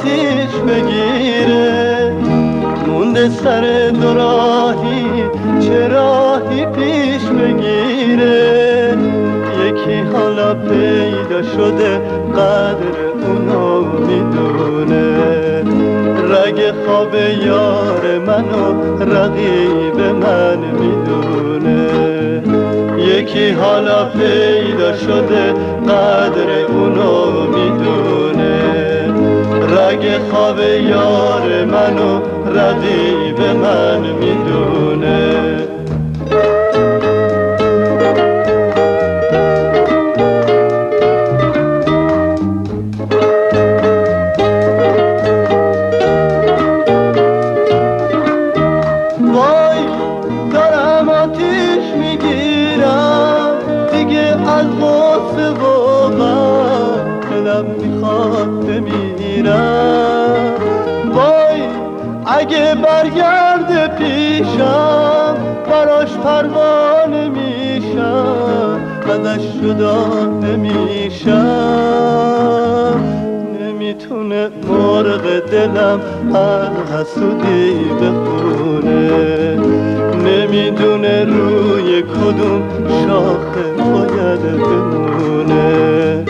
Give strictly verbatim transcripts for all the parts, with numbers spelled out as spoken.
آتیش بگیره، مونده سر دو راهی چه راهی پیش بگیره. یکی حالا پیدا شده قدر اونو میدونه، رگ خواب یار منو رقیب من میدونه. یکی حالا پیدا شده قدر اونو میدونه، رگ خواب یار منو رقیب من میدونه. وای دارم آتیش میگیرم دیگه از غصه و غم، دلم میخواد بمیرم. وای اگه برگرده پیشم براش پروانه میشم، ازش جدا نمیشم. نمیتونه مرغ دلم از حسودی بخونه، نمیدونه روی کدوم شاخه باید بمونه.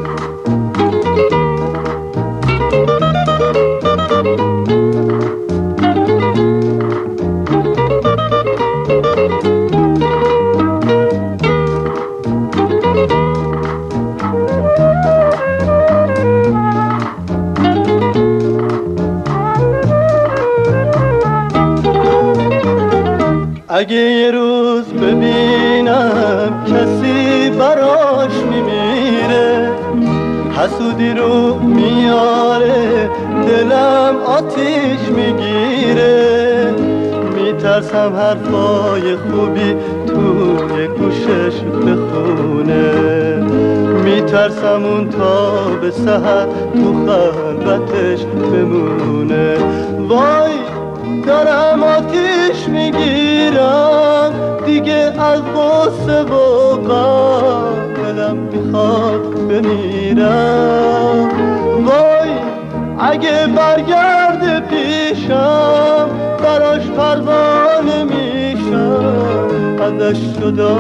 اگه یه روز ببینم کسی براش میمیره، حسودی رو میاره دلم آتیش میگیره. میترسم حرفای خوبی توی گوشش بخونه، میترسم اون تا به سحر تو خلوتش بمونه. وای دارم آتیش میگیرم دیگه از غصه و غم، دلم میخواد بمیرم. وای اگه برگرده پیشم براش پروانه میشم، ازش جدا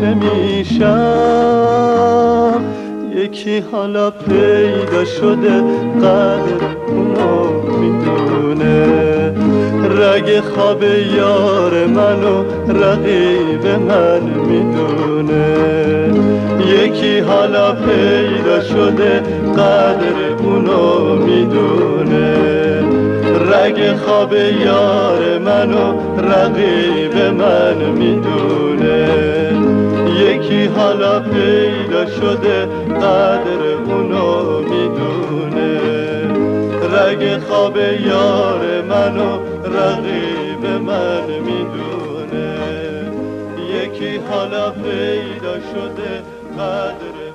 نمیشم. یکی حالا پیدا شده قدر اونو میدونه، رگ خواب یار منو رقیب من میدونه. یکی حالا پیدا شده قدر اونو میدونه، رگ خواب یار منو رقیب من میدونه. یکی حالا پیدا شده قدر اونو میدونه، رگ خواب یار منو رقیب من میدونه. یکی حالا پیدا شده قدر